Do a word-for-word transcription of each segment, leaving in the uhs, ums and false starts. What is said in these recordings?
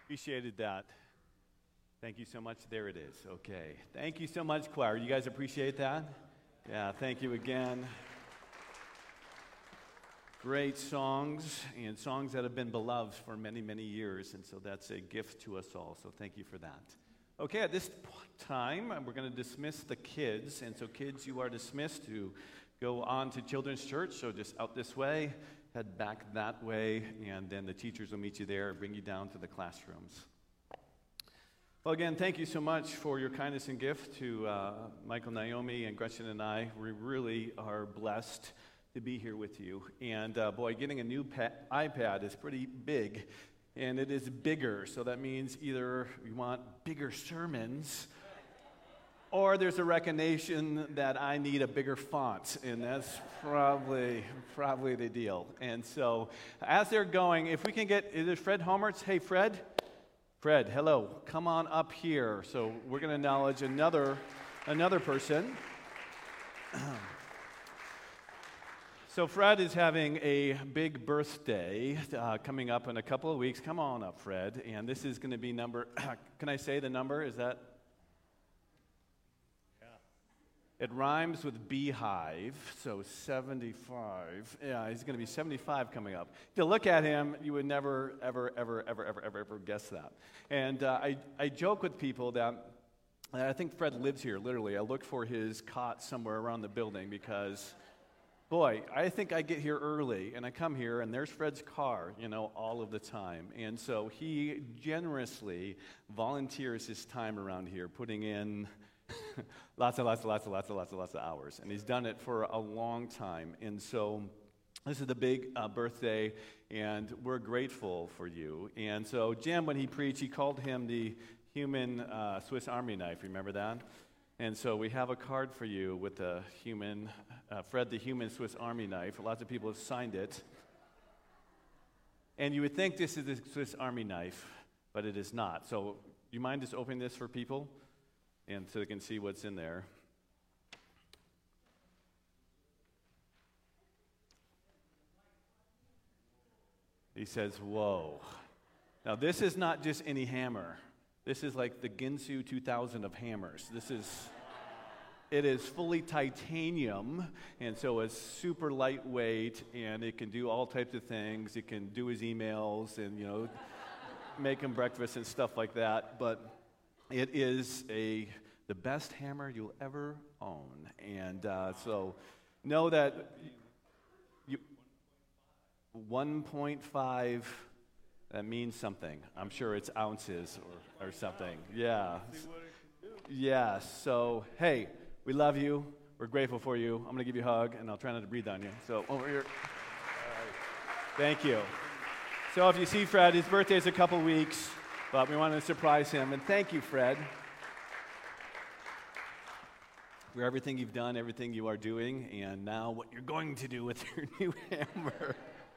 Appreciated that. Thank you so much. There it is. Okay. Thank you so much, choir. You guys appreciate that? Yeah, thank you again. Great songs, and songs that have been beloved for many, many years, and so that's a gift to us all, so thank you for that. Okay, at this time, we're going to dismiss the kids, and so kids, you are dismissed to go on to Children's Church, so just out this way, head back that way, and then the teachers will meet you there and bring you down to the classrooms. Well, again, thank you so much for your kindness and gift to uh, Michael, Naomi, and Gretchen and I. We really are blessed to be here with you. And uh, boy, getting a new pa- iPad is pretty big, and it is bigger. So that means either you want bigger sermons, or there's a recognition that I need a bigger font, and that's probably probably the deal. And so as they're going, if we can get, is it Fred Homerts? Hey, Fred. Fred, hello. Come on up here. So we're going to acknowledge another another person. So Fred is having a big birthday uh, coming up in a couple of weeks. Come on up, Fred. And this is going to be number, can I say the number? Is that? Yeah. It rhymes with beehive, so seventy-five. Yeah, he's going to be seventy-five coming up. If you look at him, you would never, ever, ever, ever, ever, ever, ever guess that. And uh, I, I joke with people that I think Fred lives here, literally. I look for his cot somewhere around the building because... Boy, I think I get here early, and I come here, and there's Fred's car, you know, all of the time. And so he generously volunteers his time around here, putting in lots and lots and lots and lots and lots and lots of hours. And he's done it for a long time. And so this is the big uh, birthday, and we're grateful for you. And so Jim, when he preached, he called him the human uh, Swiss Army knife. Remember that? And so we have a card for you with the human, uh, Fred the human Swiss Army knife. Lots of people have signed it. And you would think this is the Swiss Army knife, but it is not. So do you mind just opening this for people? And so they can see what's in there. He says, whoa. Now this is not just any hammer. This is like the Ginsu two thousand of hammers. This is, it is fully titanium, and so it's super lightweight, and it can do all types of things. It can do his emails and, you know, make him breakfast and stuff like that. But it is a the best hammer you'll ever own. And uh, so know that you, one point five... That means something. I'm sure it's ounces or, or something. Yeah. Yeah. So, hey, we love you. We're grateful for you. I'm going to give you a hug, and I'll try not to breathe on you. So, over here. Thank you. So, if you see Fred, his birthday is a couple weeks, but we want to surprise him. And thank you, Fred, for everything you've done, everything you are doing, and now what you're going to do with your new hammer.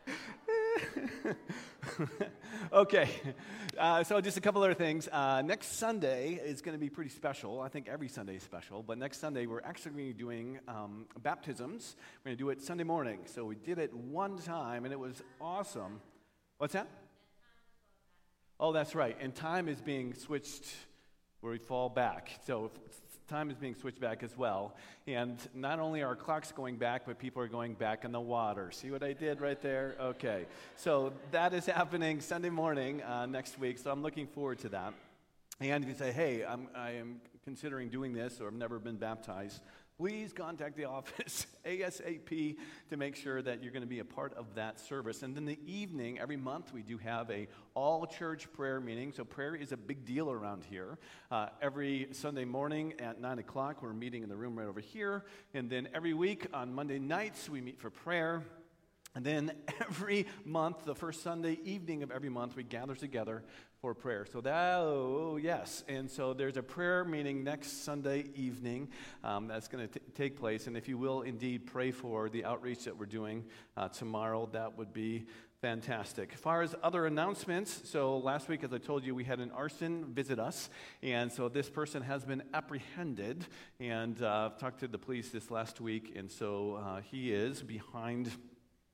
Okay, uh, so just a couple other things. Uh, next Sunday is going to be pretty special. I think every Sunday is special, but next Sunday we're actually going to be doing um, baptisms. We're going to do it Sunday morning. So we did it one time, and it was awesome. What's that? Oh, that's right. And time is being switched where we fall back. So time is being switched back as well. And not only are clocks going back, but people are going back in the water. See what I did right there? Okay. So that is happening Sunday morning uh, next week. So I'm looking forward to that. And if you say, hey, I'm, I am considering doing this or I've never been baptized, please contact the office ASAP to make sure that you're going to be a part of that service. And then the evening, every month, we do have a all-church prayer meeting. So prayer is a big deal around here. Uh, every Sunday morning at nine o'clock, we're meeting in the room right over here. And then every week on Monday nights, we meet for prayer. And then every month, the first Sunday evening of every month, we gather together for prayer. So that, oh, yes. And so there's a prayer meeting next Sunday evening um, that's going to take place. And if you will indeed pray for the outreach that we're doing uh, tomorrow, that would be fantastic. As far as other announcements, so last week, as I told you, we had an arson visit us. And so this person has been apprehended. And uh, I've talked to the police this last week. And so uh, he is behind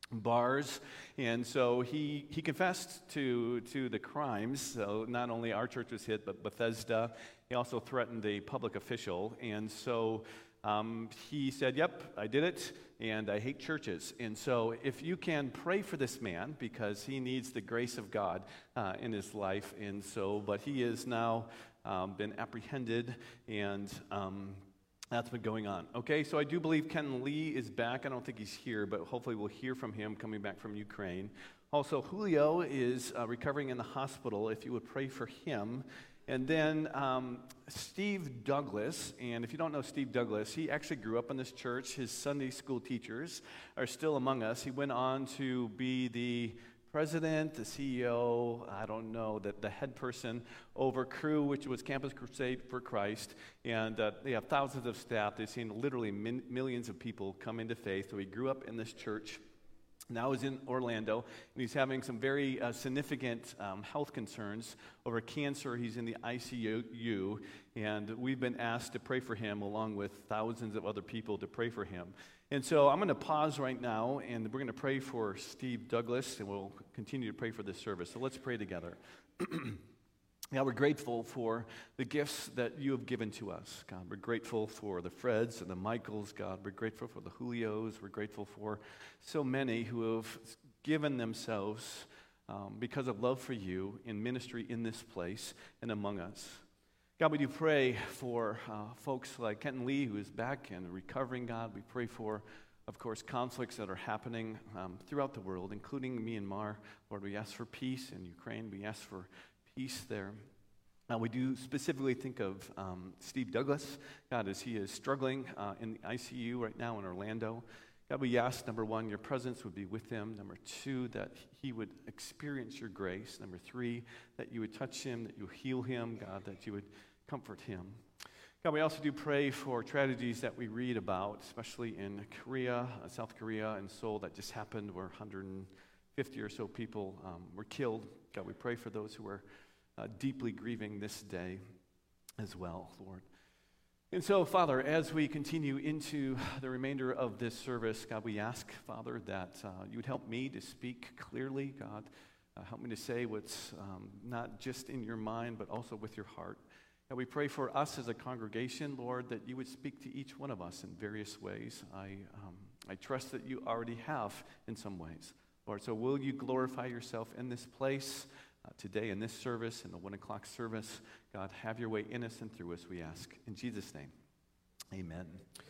bars, and so he he confessed to to the crimes. So not only our church was hit, but Bethesda. He also threatened a public official, and so um, he said, "Yep, I did it, and I hate churches." And so, if you can pray for this man, because he needs the grace of God uh, in his life, and so, but he is now um, been apprehended and. Um, That's been going on. Okay, so I do believe Ken Lee is back. I don't think he's here, but hopefully we'll hear from him coming back from Ukraine. Also, Julio is uh, recovering in the hospital, if you would pray for him. And then um, Steve Douglas, and if you don't know Steve Douglas, he actually grew up in this church. His Sunday school teachers are still among us. He went on to be the president, the C E O, I don't know, the, the head person over Cru, which was Campus Crusade for Christ, and uh, they have thousands of staff. They've seen literally min- millions of people come into faith. So he grew up in this church. Now he's in Orlando, and he's having some very uh, significant um, health concerns over cancer. He's in the I C U, and we've been asked to pray for him along with thousands of other people to pray for him. And so I'm going to pause right now, and we're going to pray for Steve Douglas, and we'll continue to pray for this service. So let's pray together. God, we're grateful for the gifts that you have given to us. God, we're grateful for the Freds and the Michaels. God, we're grateful for the Julios. We're grateful for so many who have given themselves um, because of love for you in ministry in this place and among us. God, we do pray for uh, folks like Kenton Lee, who is back and recovering, God. We pray for, of course, conflicts that are happening um, throughout the world, including Myanmar. Lord, we ask for peace in Ukraine. We ask for peace there. Uh, we do specifically think of um, Steve Douglas, God, as he is struggling uh, in the I C U right now in Orlando. God, we ask, number one, your presence would be with him. Number two, that he would experience your grace. Number three, that you would touch him, that you heal him, God, that you would comfort him. God, we also do pray for tragedies that we read about, especially in Korea, uh, South Korea, and Seoul that just happened where one hundred fifty or so people um, were killed. God, we pray for those who are uh, deeply grieving this day as well, Lord. And so, Father, as we continue into the remainder of this service, God, we ask, Father, that uh, you would help me to speak clearly, God. Uh, help me to say what's um, not just in your mind, but also with your heart. And we pray for us as a congregation, Lord, that you would speak to each one of us in various ways. I um, I trust that you already have in some ways, Lord. So will you glorify yourself in this place uh, today in this service, in the one o'clock service? God, have your way in us and through us, we ask. In Jesus' name, amen.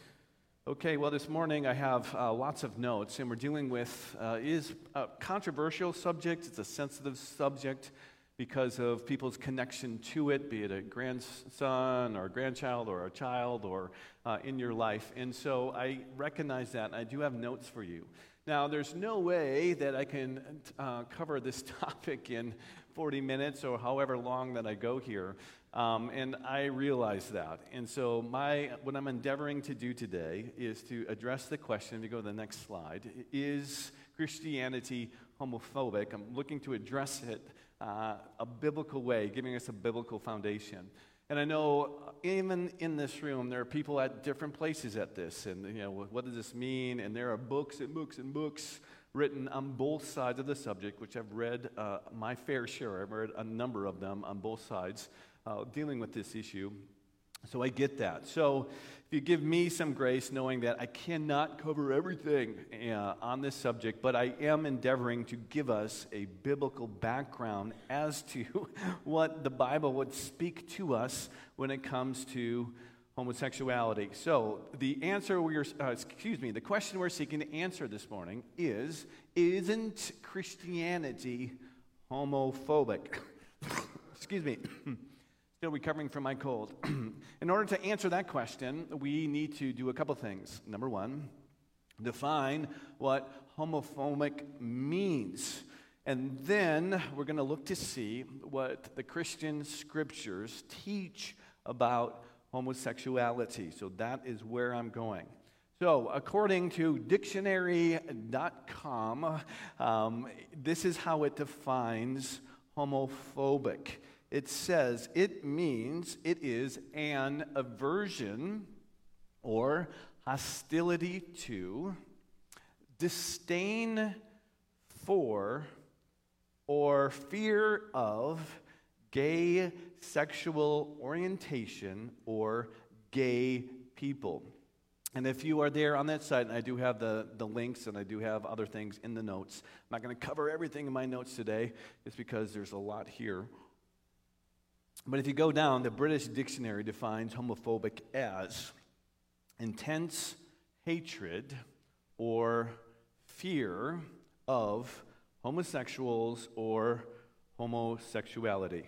Okay, well, this morning I have uh, lots of notes, and we're dealing with, uh, is a controversial subject. It's a sensitive subject because of people's connection to it, be it a grandson or a grandchild or a child or uh, in your life. And so I recognize that, and I do have notes for you. Now, there's no way that I can uh, cover this topic in forty minutes or however long that I go here, um, and I realize that. And so my what I'm endeavoring to do today is to address the question, if you go to the next slide, is Christianity homophobic? I'm looking to address it Uh, a biblical way, giving us a biblical foundation. And I know even in this room, there are people at different places at this, and you know, what does this mean? And there are books and books and books written on both sides of the subject, which I've read uh, my fair share. I've read a number of them on both sides uh, dealing with this issue. So I get that. So if you give me some grace, knowing that I cannot cover everything uh, on this subject, but I am endeavoring to give us a biblical background as to what the Bible would speak to us when it comes to homosexuality. So the answer we're, uh, excuse me, the question we're seeking to answer this morning is, isn't Christianity homophobic? Excuse me. Still recovering from my cold. In order to answer that question, we need to do a couple things. Number one, define what homophobic means. And then we're going to look to see what the Christian scriptures teach about homosexuality. So that is where I'm going. So according to dictionary dot com, um, this is how it defines homophobic. It says it means it is an aversion or hostility to, disdain for, or fear of gay sexual orientation or gay people. And if you are there on that site, and I do have the, the links and I do have other things in the notes. I'm not going to cover everything in my notes today, just because there's a lot here. But if you go down, the British Dictionary defines homophobic as intense hatred or fear of homosexuals or homosexuality.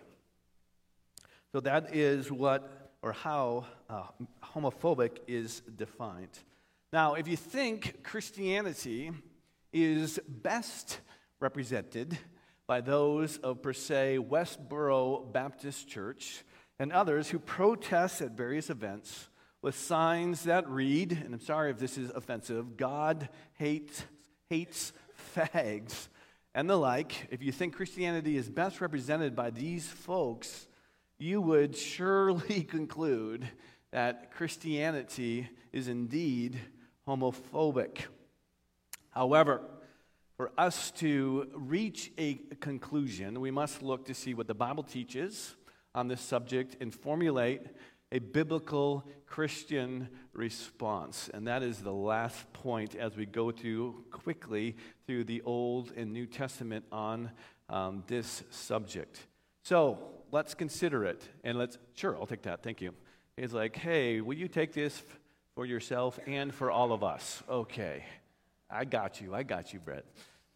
So that is what or how uh, homophobic is defined. Now, if you think Christianity is best represented by those of, per se, Westboro Baptist Church and others who protest at various events with signs that read, and I'm sorry if this is offensive, God hates, hates fags, and the like, if you think Christianity is best represented by these folks, you would surely conclude that Christianity is indeed homophobic. However, for us to reach a conclusion, we must look to see what the Bible teaches on this subject and formulate a biblical Christian response. And that is the last point as we go through quickly through the Old and New Testament on um, this subject. So let's consider it. And let's, sure, I'll take that. Thank you. He's like, hey, will you take this for yourself and for all of us? Okay. I got you. I got you, Brett.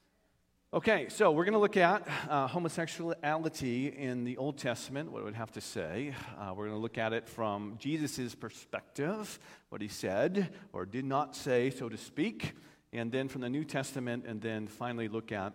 Okay, so we're going to look at uh, homosexuality in the Old Testament, what it would have to say. Uh, we're going to look at it from Jesus' perspective, what he said or did not say, so to speak, and then from the New Testament, and then finally look at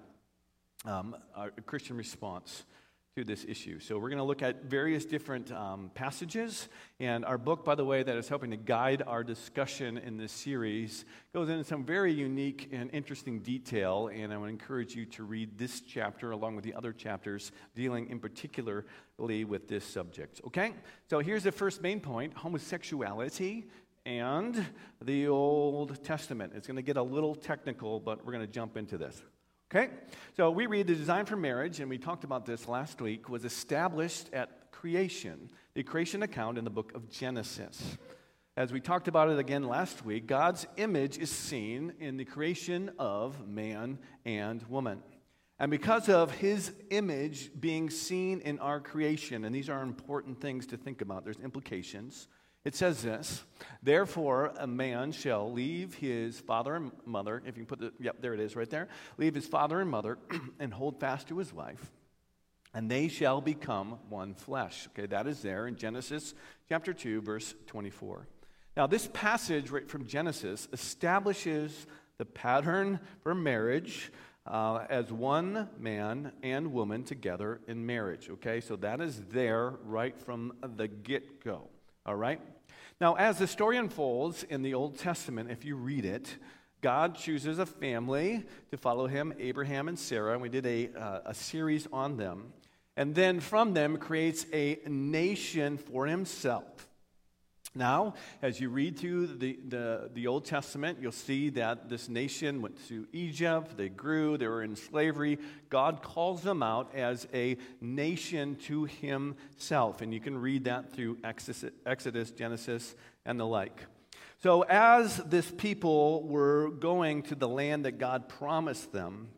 um, our Christian response to this issue. So we're going to look at various different um, passages, and our book, by the way, that is helping to guide our discussion in this series goes into some very unique and interesting detail, and I would encourage you to read this chapter along with the other chapters dealing in particularly with this subject. Okay? So here's the first main point, homosexuality and the Old Testament. It's going to get a little technical, but we're going to jump into this. Okay, so we read the design for marriage, and we talked about this last week, was established at creation, the creation account in the book of Genesis. As we talked about it again last week, God's image is seen in the creation of man and woman. And because of his image being seen in our creation, and these are important things to think about, there's implications. It says this, therefore a man shall leave his father and mother, if you can put the, yep, there it is right there, leave his father and mother and hold fast to his wife, and they shall become one flesh. Okay, that is there in Genesis chapter two, verse twenty-four. Now this passage right from Genesis establishes the pattern for marriage uh, as one man and woman together in marriage. Okay, so that is there right from the get-go. All right? Now, as the story unfolds in the Old Testament, if you read it, God chooses a family to follow him, Abraham and Sarah, and we did a, uh, a series on them. And then from them creates a nation for himself. Now, as you read through the, the, the Old Testament, you'll see that this nation went to Egypt, they grew, they were in slavery. God calls them out as a nation to himself. And you can read that through Exodus, Exodus, Genesis, and the like. So as this people were going to the land that God promised them,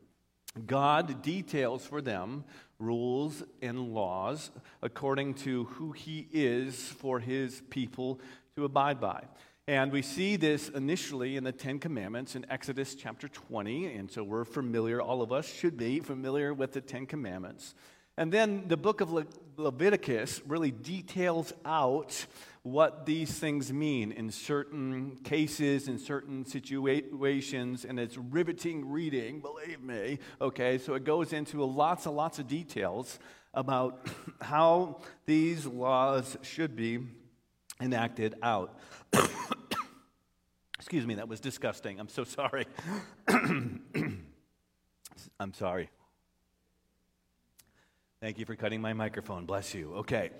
God details for them rules and laws according to who he is for his people to abide by. And we see this initially in the Ten Commandments in Exodus chapter twenty, and so we're familiar, all of us should be familiar with the Ten Commandments. And then the book of Le- Leviticus really details out what these things mean in certain cases, in certain situations, and it's riveting reading, believe me. Okay, so it goes into lots and lots of details about how these laws should be enacted out. Excuse me, that was disgusting. I'm so sorry. I'm sorry. Thank you for cutting my microphone. Bless you. Okay.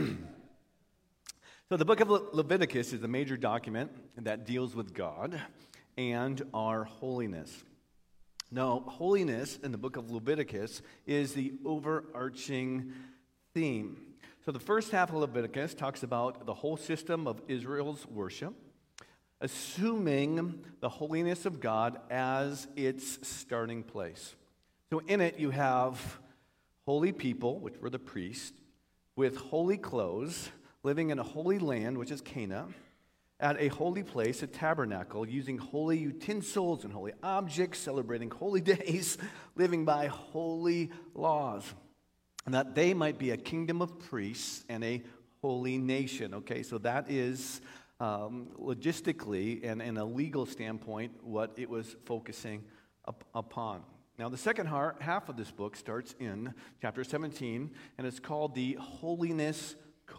So the book of Le- Leviticus is a major document that deals with God and our holiness. No, holiness in the book of Leviticus is the overarching theme. So the first half of Leviticus talks about the whole system of Israel's worship, assuming the holiness of God as its starting place. So in it you have holy people, which were the priests, with holy clothes, living in a holy land, which is Canaan, at a holy place, a tabernacle, using holy utensils and holy objects, celebrating holy days, living by holy laws, and that they might be a kingdom of priests and a holy nation. Okay, so that is um, logistically and in a legal standpoint what it was focusing up, upon. Now, the second heart, half of this book starts in chapter seventeen, and it's called the Holiness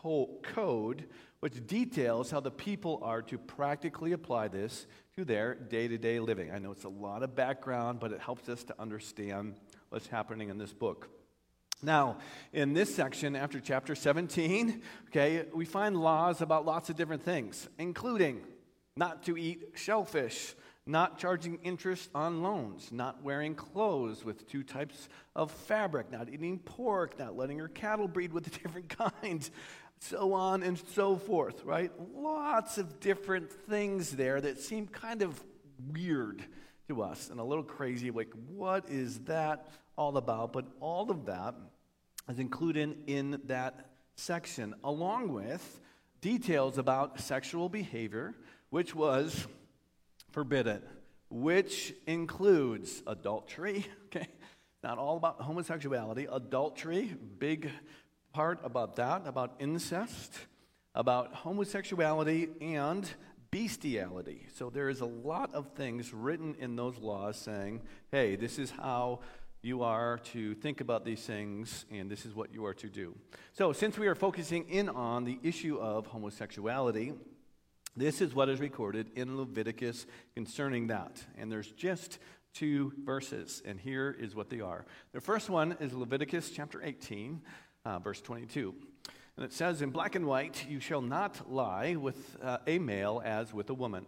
Code, which details how the people are to practically apply this to their day-to-day living. I know it's a lot of background, but it helps us to understand what's happening in this book. Now, in this section, after chapter seventeen, okay, we find laws about lots of different things, including not to eat shellfish, not charging interest on loans, not wearing clothes with two types of fabric, not eating pork, not letting your cattle breed with a different kind, so on and so forth, right? Lots of different things there that seem kind of weird to us and a little crazy, like what is that all about? But all of that is included in that section, along with details about sexual behavior, which was forbidden, which includes adultery, okay? Not all about homosexuality, adultery, big part about that, about incest, about homosexuality, and bestiality. So there is a lot of things written in those laws saying, hey, this is how you are to think about these things, and this is what you are to do. So since we are focusing in on the issue of homosexuality, this is what is recorded in Leviticus concerning that. And there's just two verses, and here is what they are. The first one is Leviticus chapter eighteen, uh, verse twenty-two. And it says, in black and white, you shall not lie with uh, a male as with a woman.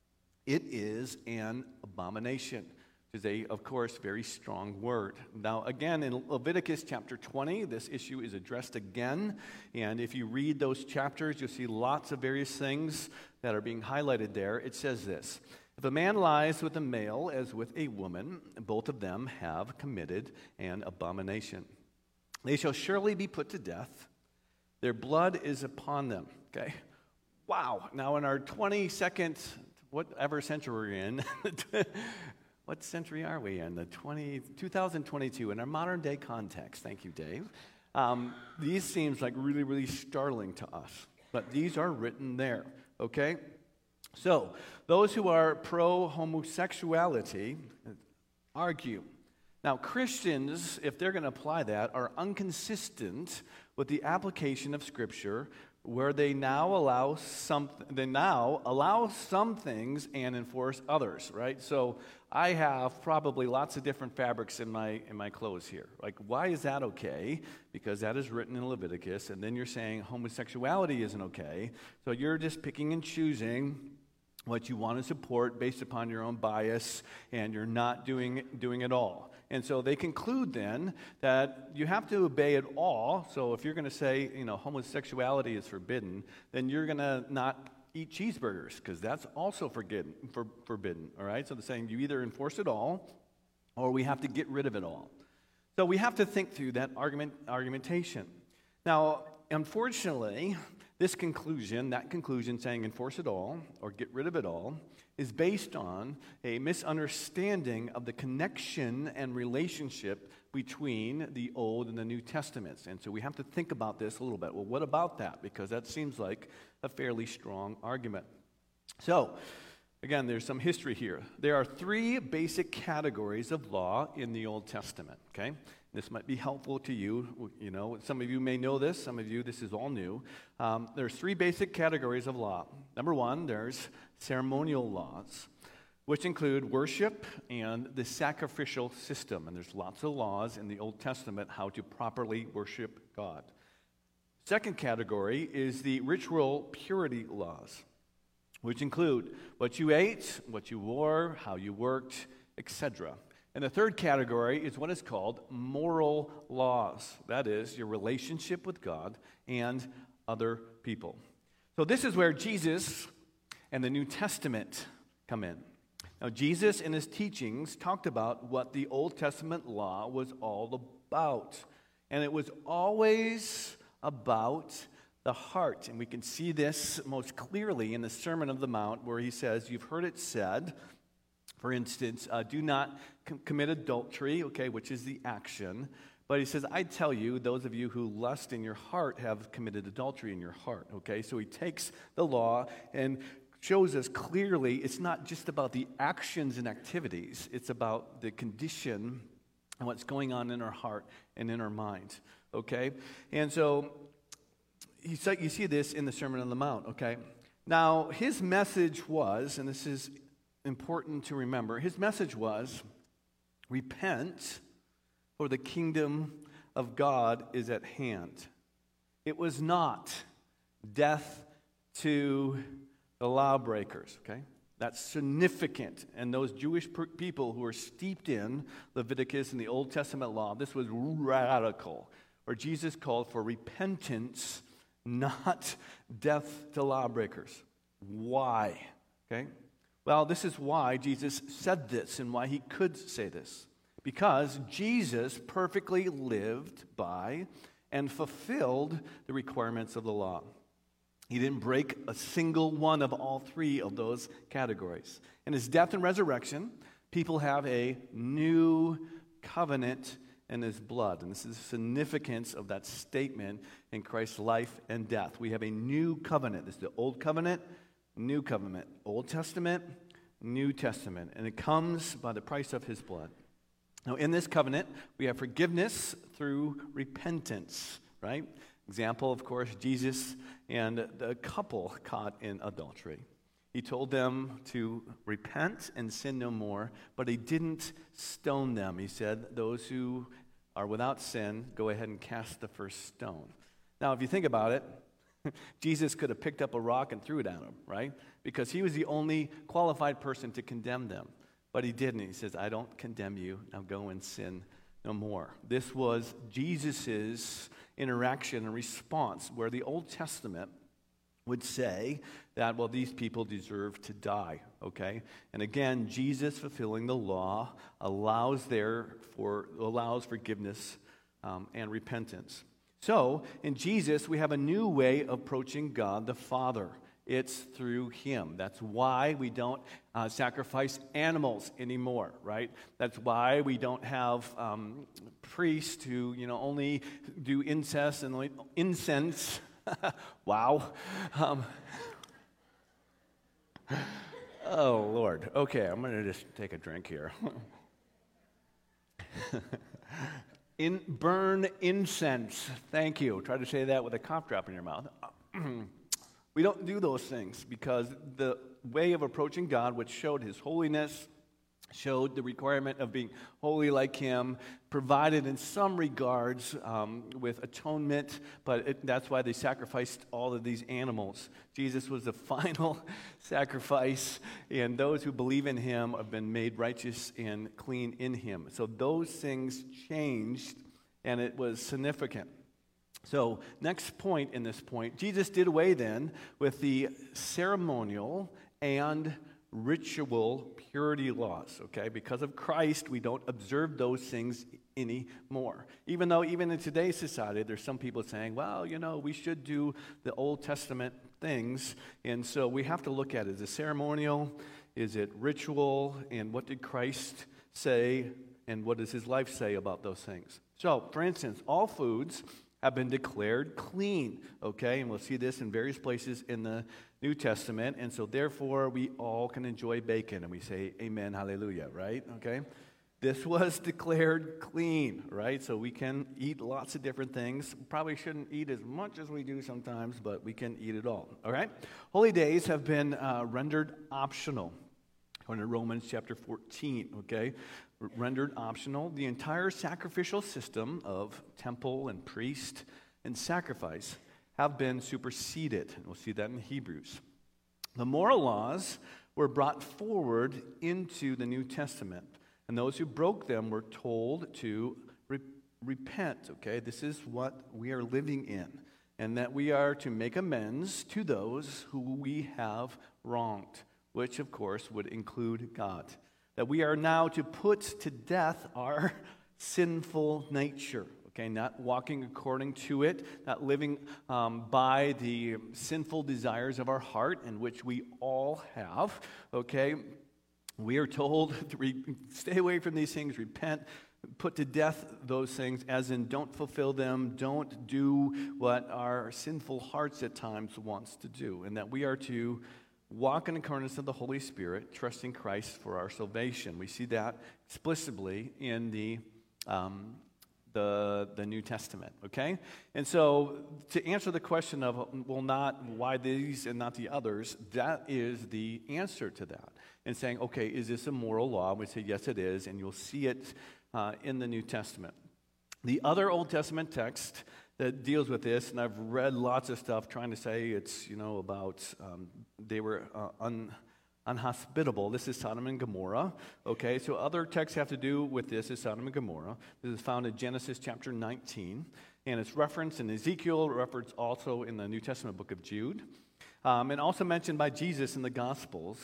It is an abomination. Which is a, of course, very strong word. Now, again, in Leviticus chapter twenty, this issue is addressed again. And if you read those chapters, you'll see lots of various things that are being highlighted there. It says this: if a man lies with a male as with a woman, both of them have committed an abomination. They shall surely be put to death. Their blood is upon them. Okay? Wow. Now, in our twenty-second, whatever century we're in, what century are we in? The twenty, twenty twenty-two, in our modern day context. Thank you, Dave. Um, these seems like really, really startling to us. But these are written there, okay? So, those who are pro-homosexuality argue. Now, Christians, if they're going to apply that, are inconsistent with the application of Scripture, where they now allow some they now allow some things and enforce others, right? So I have probably lots of different fabrics in my in my clothes here. Like, why is that okay? Because that is written in Leviticus, and then you're saying homosexuality isn't okay. So you're just picking and choosing what you want to support based upon your own bias, and you're not doing doing it all. And so they conclude then that you have to obey it all. So if you're going to say, you know, homosexuality is forbidden, then you're going to not eat cheeseburgers, because that's also forbidden, for, forbidden, all right? So they're saying you either enforce it all, or we have to get rid of it all. So we have to think through that argument argumentation. Now, unfortunately, this conclusion, that conclusion saying enforce it all or get rid of it all, is based on a misunderstanding of the connection and relationship between the Old and the New Testaments. And so we have to think about this a little bit. Well, what about that? Because that seems like a fairly strong argument. So, again, there's some history here. There are three basic categories of law in the Old Testament, okay? This might be helpful to you. You know, some of you may know this. Some of you, this is all new. Um, there's three basic categories of law. Number one, there's ceremonial laws, which include worship and the sacrificial system. And there's lots of laws in the Old Testament how to properly worship God. Second category is the ritual purity laws, which include what you ate, what you wore, how you worked, et cetera. And the third category is what is called moral laws. That is, your relationship with God and other people. So this is where Jesus and the New Testament come in. Now, Jesus in his teachings talked about what the Old Testament law was all about. And it was always about the heart. And we can see this most clearly in the Sermon on the Mount, where he says, you've heard it said, for instance, uh, do not com- commit adultery, okay, which is the action. But he says, I tell you, those of you who lust in your heart have committed adultery in your heart, okay? So he takes the law and shows us clearly it's not just about the actions and activities, it's about the condition and what's going on in our heart and in our mind, okay? And so you see this in the Sermon on the Mount, okay? Now, his message was, and this is important to remember, his message was, repent, for the kingdom of God is at hand. It was not death to the lawbreakers, okay? That's significant. And those Jewish per- people who were steeped in Leviticus and the Old Testament law, this was radical, where Jesus called for repentance, not death to lawbreakers. Why? Okay? Well, this is why Jesus said this and why he could say this. Because Jesus perfectly lived by and fulfilled the requirements of the law. He didn't break a single one of all three of those categories. In his death and resurrection, people have a new covenant in his blood. And this is the significance of that statement in Christ's life and death. We have a new covenant. This is the Old Covenant, New Covenant. Old Testament, New Testament. And it comes by the price of his blood. Now, in this covenant, we have forgiveness through repentance, right? Example, of course, Jesus and the couple caught in adultery. He told them to repent and sin no more, but he didn't stone them. He said, those who are without sin, go ahead and cast the first stone. Now, if you think about it, Jesus could have picked up a rock and threw it at them, right? Because he was the only qualified person to condemn them. But he didn't. He says, I don't condemn you. Now go and sin no more. This was Jesus' interaction and response, where the Old Testament would say that, well, these people deserve to die, okay? And again, Jesus fulfilling the law allows there for allows forgiveness um, and repentance. So, in Jesus, we have a new way of approaching God the Father. It's through him. That's why we don't uh, sacrifice animals anymore, right? That's why we don't have um, priests who, you know, only do incest and only, incense. Wow. Um, oh, Lord. Okay, I'm going to just take a drink here. In, burn incense. Thank you. Try to say that with a cough drop in your mouth. We don't do those things because the way of approaching God, which showed his holiness, showed the requirement of being holy like him, provided in some regards um, with atonement, but it, that's why they sacrificed all of these animals. Jesus was the final sacrifice, and those who believe in him have been made righteous and clean in him. So those things changed, and it was significant. So, next point in this point, Jesus did away then with the ceremonial and ritual purity laws, okay? Because of Christ, we don't observe those things anymore. Even though even in today's society, there's some people saying, well, you know, we should do the Old Testament things. And so we have to look at it. Is it ceremonial? Is it ritual? And what did Christ say? And what does his life say about those things? So, for instance, all foods have been declared clean, okay? And we'll see this in various places in the New Testament. And so therefore, we all can enjoy bacon. And we say, amen, hallelujah, right? Okay? This was declared clean, right? So we can eat lots of different things. Probably shouldn't eat as much as we do sometimes, but we can eat it all, all right? Holy days have been uh, rendered optional. According to Romans chapter fourteen, okay? Rendered optional. The entire sacrificial system of temple and priest and sacrifice have been superseded. And we'll see that in Hebrews. The moral laws were brought forward into the New Testament. And those who broke them were told to re- repent, okay? This is what we are living in, and that we are to make amends to those who we have wronged, which, of course, would include God. That we are now to put to death our sinful nature, okay? Not walking according to it, not living um, by the sinful desires of our heart, in which we all have, okay? We are told to re- stay away from these things, repent, put to death those things, as in don't fulfill them, don't do what our sinful hearts at times wants to do, and that we are to walk in accordance of the Holy Spirit, trusting Christ for our salvation. We see that explicitly in the um, the the New Testament. Okay, and so to answer the question of well, not why these and not the others, that is the answer to that. And saying, okay, is this a moral law? We say yes, it is, and you'll see it uh, in the New Testament. The other Old Testament text that deals with this, and I've read lots of stuff trying to say it's, you know, about um, they were uh, un, unhospitable. This is Sodom and Gomorrah, okay? So other texts have to do with this is Sodom and Gomorrah. This is found in Genesis chapter nineteen, and it's referenced in Ezekiel, referenced also in the New Testament book of Jude, um, and also mentioned by Jesus in the Gospels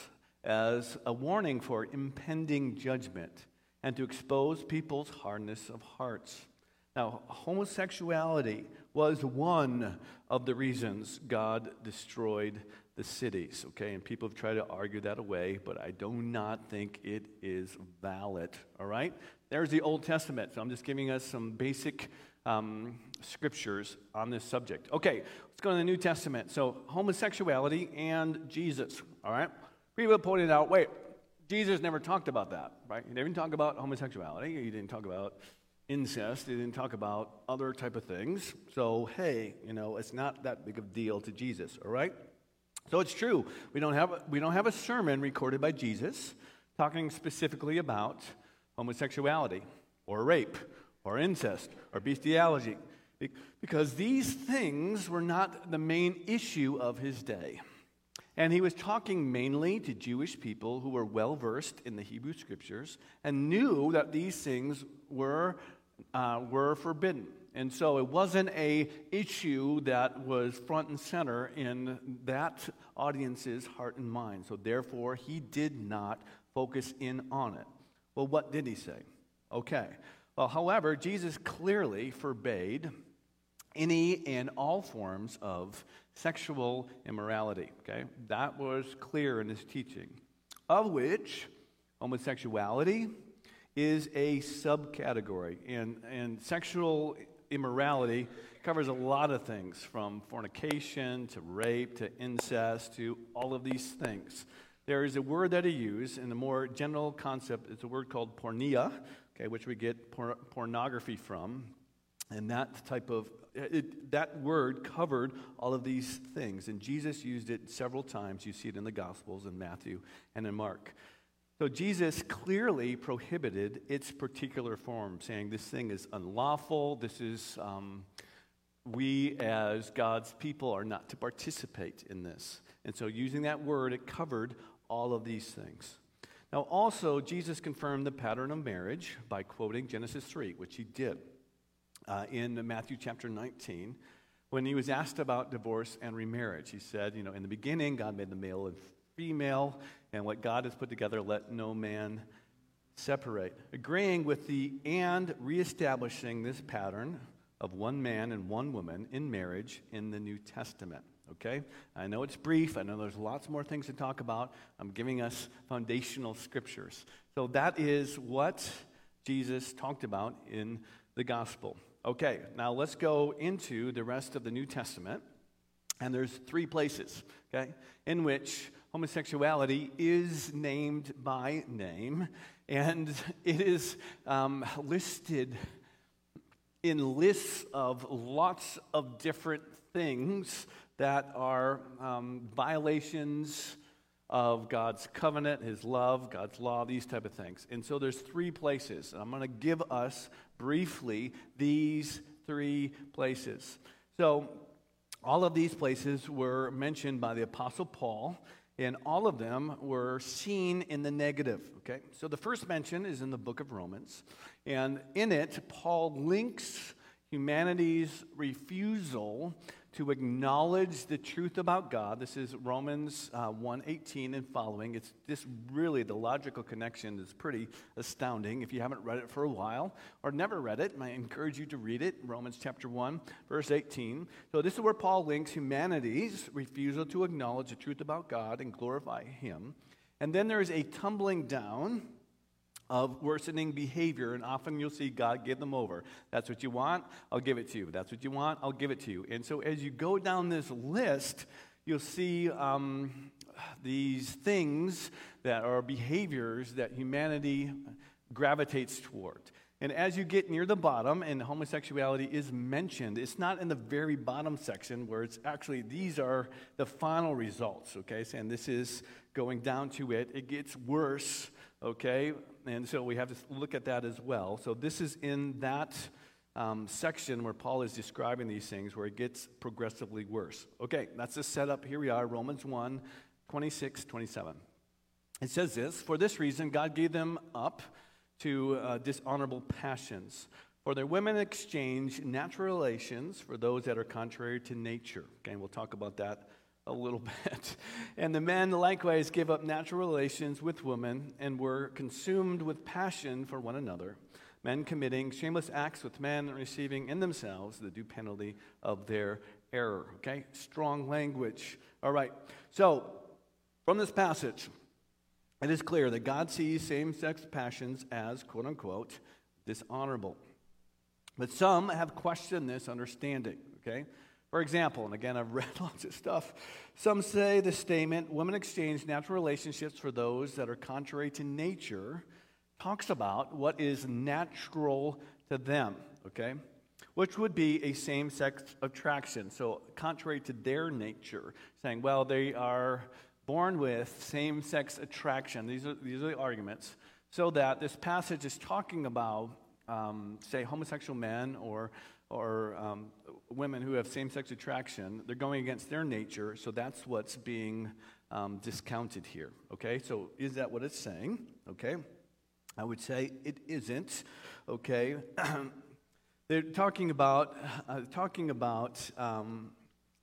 as a warning for impending judgment and to expose people's hardness of hearts. Now, homosexuality was one of the reasons God destroyed the cities, okay? And people have tried to argue that away, but I do not think it is valid, all right? There's the Old Testament, so I'm just giving us some basic um, scriptures on this subject. Okay, let's go to the New Testament. So, homosexuality and Jesus, all right? People pointed out, wait, Jesus never talked about that, right? He didn't talk about homosexuality. He didn't talk about incest. He didn't talk about other type of things. So, hey, you know, it's not that big of a deal to Jesus, all right? So it's true. We don't have a, we don't have a sermon recorded by Jesus talking specifically about homosexuality or rape or incest or bestiality, because these things were not the main issue of his day. And he was talking mainly to Jewish people who were well-versed in the Hebrew Scriptures and knew that these things were uh, were forbidden. And so it wasn't a issue that was front and center in that audience's heart and mind. So therefore, he did not focus in on it. Well, what did he say? Okay. Well, however, Jesus clearly forbade any and all forms of sexual immorality, okay? That was clear in his teaching, of which homosexuality is a subcategory. And, and sexual immorality covers a lot of things, from fornication to rape to incest to all of these things. There is a word that he used, and the more general concept is a word called porneia, okay, which we get por- pornography from. And that type of, it, that word covered all of these things. And Jesus used it several times. You see it in the Gospels, in Matthew and in Mark. So Jesus clearly prohibited its particular form, saying this thing is unlawful. This is, um, we as God's people are not to participate in this. And so using that word, it covered all of these things. Now also, Jesus confirmed the pattern of marriage by quoting Genesis three, which he did. Uh, in Matthew chapter nineteen, when he was asked about divorce and remarriage, he said, you know, in the beginning, God made the male and female, and what God has put together, let no man separate. Agreeing with the and reestablishing this pattern of one man and one woman in marriage in the New Testament. Okay? I know it's brief. I know there's lots more things to talk about. I'm giving us foundational scriptures. So that is what Jesus talked about in the gospel. Okay, now let's go into the rest of the New Testament. And there's three places, okay, in which homosexuality is named by name. And it is um, listed in lists of lots of different things that are um, violations of God's covenant, his love, God's law, these type of things. And so there's three places. And I'm going to give us briefly these three places. So all of these places were mentioned by the Apostle Paul And all of them were seen in the negative, okay? So the first mention is in the book of Romans. And in it, Paul links humanity's refusal to acknowledge the truth about God. This is Romans uh, one eighteen and following. It's just really, the logical connection is pretty astounding. If you haven't read it for a while or never read it, I encourage you to read it. Romans chapter one, verse eighteen. So this is where Paul links humanity's refusal to acknowledge the truth about God and glorify Him. And then there is a tumbling down of worsening behavior, and often you'll see God give them over. That's what you want, I'll give it to you. That's what you want, I'll give it to you. And so as you go down this list, you'll see um, these things that are behaviors that humanity gravitates toward. And as you get near the bottom, and homosexuality is mentioned, it's not in the very bottom section where it's actually, these are the final results, okay? And this is going down to it. It gets worse, okay? And so we have to look at that as well. So this is in that um, section where Paul is describing these things, where it gets progressively worse. Okay, that's the setup. Here we are, Romans one, twenty-six, twenty-seven. It says this: "For this reason God gave them up to uh, dishonorable passions. For their women exchange natural relations for those that are contrary to nature." Okay, and we'll talk about that a little bit. "And the men likewise gave up natural relations with women and were consumed with passion for one another, men committing shameless acts with men and receiving in themselves the due penalty of their error." Okay, strong language. All right, so from this passage, it is clear that God sees same-sex passions as, quote-unquote, dishonorable. But some have questioned this understanding, okay? For example, and again, I've read lots of stuff, some say the statement, "women exchange natural relationships for those that are contrary to nature," talks about what is natural to them, okay? Which would be a same-sex attraction, so contrary to their nature, saying, well, they are born with same-sex attraction. These are, these are the arguments. So that this passage is talking about, um, say, homosexual men or or um, women who have same-sex attraction. They're going against their nature, so that's what's being um, discounted here, okay? So is that what it's saying, okay? I would say it isn't, okay? They're talking about, uh, talking about um,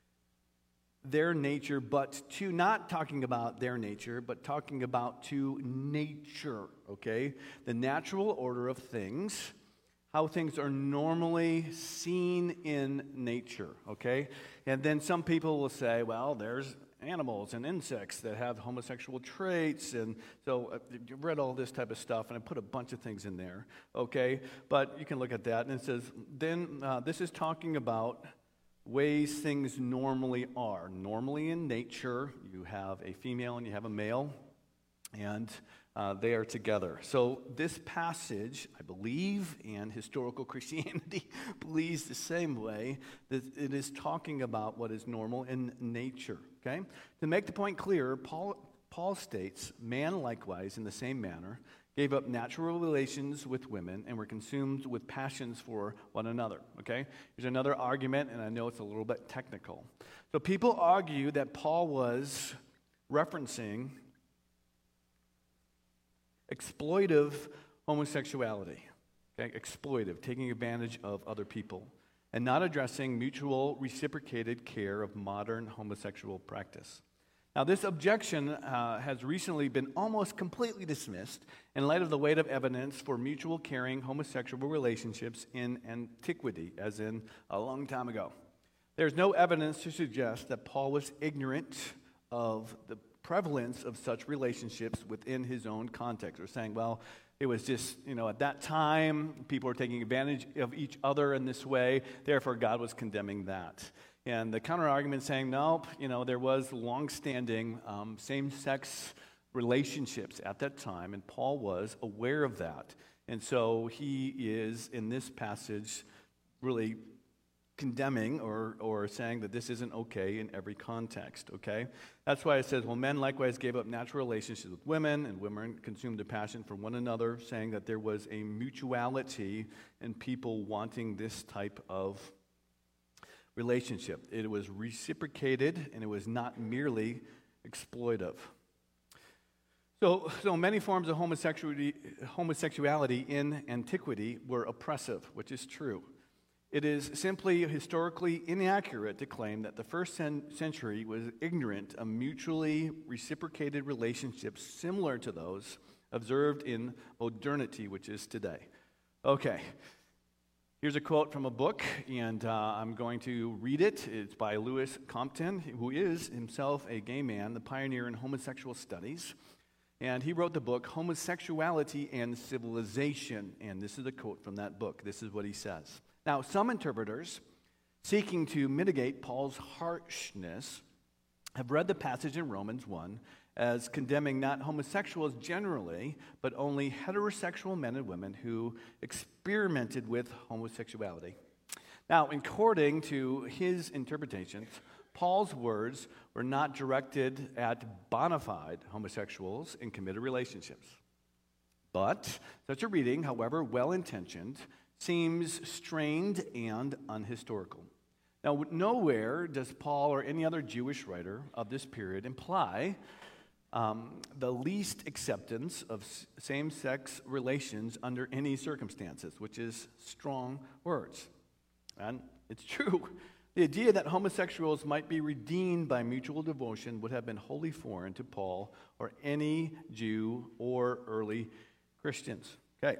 their nature, but to, not talking about their nature, but talking about to nature, okay? The natural order of things, how things are normally seen in nature, okay? And then some people will say, well, there's animals and insects that have homosexual traits, and so uh, you've read all this type of stuff, and I put a bunch of things in there, okay? But you can look at that, and it says, then uh, this is talking about ways things normally are. Normally in nature, you have a female and you have a male, and uh, they are together. So this passage, I believe, and historical Christianity believes the same way, that it is talking about what is normal in nature, okay? To make the point clear, Paul, Paul states, "Man likewise, in the same manner, gave up natural relations with women and were consumed with passions for one another," okay? Here's another argument, and I know it's a little bit technical. So people argue that Paul was referencing exploitive homosexuality, okay? Exploitive, taking advantage of other people, and not addressing mutual reciprocated care of modern homosexual practice. Now, this objection uh, has recently been almost completely dismissed in light of the weight of evidence for mutual caring homosexual relationships in antiquity, as in a long time ago. There's no evidence to suggest that Paul was ignorant of the prevalence of such relationships within his own context, or saying, well, it was just, you know, at that time, people were taking advantage of each other in this way, therefore God was condemning that. And the counter-argument saying, nope, you know, there was long-standing um, same-sex relationships at that time, and Paul was aware of that. And so he is, in this passage, really condemning or, or saying that this isn't okay in every context, okay? That's why it says, well, men likewise gave up natural relationships with women, and women consumed a passion for one another, saying that there was a mutuality in people wanting this type of relationship. It was reciprocated, and it was not merely exploitive. So, so many forms of homosexuality, homosexuality in antiquity were oppressive, which is true. It is simply historically inaccurate to claim that the first century was ignorant of mutually reciprocated relationships similar to those observed in modernity, which is today. Okay, here's a quote from a book, and uh, I'm going to read it. It's by Louis Compton, who is himself a gay man, the pioneer in homosexual studies. And he wrote the book, Homosexuality and Civilization. And this is a quote from that book. This is what he says. Now, some interpreters, seeking to mitigate Paul's harshness, have read the passage in Romans one as condemning not homosexuals generally, but only heterosexual men and women who experimented with homosexuality. Now, according to his interpretations, Paul's words were not directed at bona fide homosexuals in committed relationships. But such a reading, however well-intentioned, seems strained and unhistorical. Now, nowhere does Paul or any other Jewish writer of this period imply um, the least acceptance of same-sex relations under any circumstances, which is strong words. And it's true. The idea that homosexuals might be redeemed by mutual devotion would have been wholly foreign to Paul or any Jew or early Christians. Okay.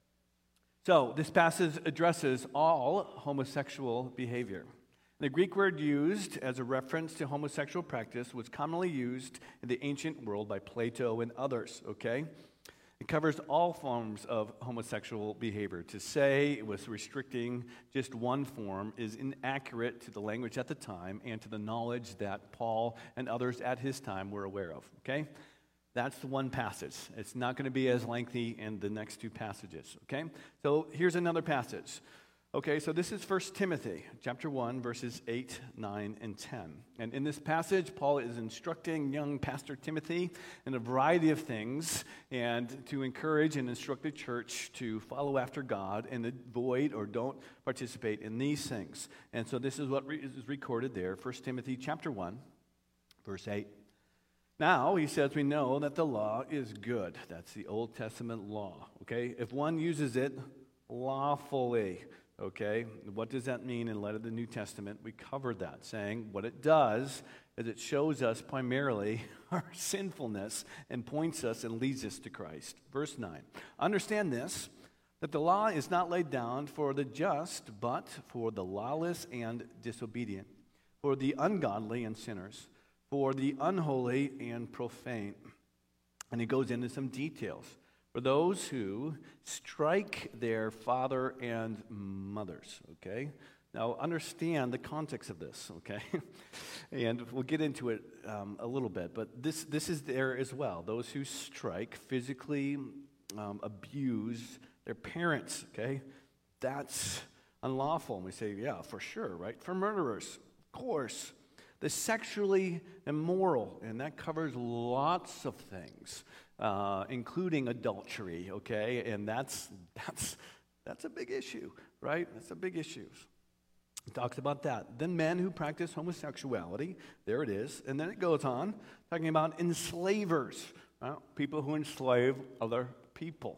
So, this passage addresses all homosexual behavior. The Greek word used as a reference to homosexual practice was commonly used in the ancient world by Plato and others, okay? It covers all forms of homosexual behavior. To say it was restricting just one form is inaccurate to the language at the time and to the knowledge that Paul and others at his time were aware of, okay? That's the one passage. It's not going to be as lengthy in the next two passages, okay? So here's another passage. Okay, so this is First Timothy, chapter one, verses eight, nine, and ten. And in this passage, Paul is instructing young Pastor Timothy in a variety of things and to encourage and instruct the church to follow after God and avoid or don't participate in these things. And so this is what re- is recorded there, First Timothy chapter one, verse eight. Now, he says, we know that the law is good. That's the Old Testament law, okay? If one uses it lawfully, okay? What does that mean in light of the New Testament? We covered that, saying what it does is it shows us primarily our sinfulness and points us and leads us to Christ. Verse nine, understand this, that the law is not laid down for the just, but for the lawless and disobedient, for the ungodly and sinners, for the unholy and profane. And he goes into some details. For those who strike their father and mothers, okay? Now, understand the context of this, okay? And we'll get into it um, a little bit, but this, this is there as well. Those who strike, physically um, abuse their parents, okay? That's unlawful. And we say, yeah, for sure, right? For murderers, of course. The sexually immoral, and that covers lots of things, uh, including adultery, okay? And that's that's that's a big issue, right? That's a big issue. It talks about that. Then men who practice homosexuality, there it is. And then it goes on, talking about enslavers, right? People who enslave other people.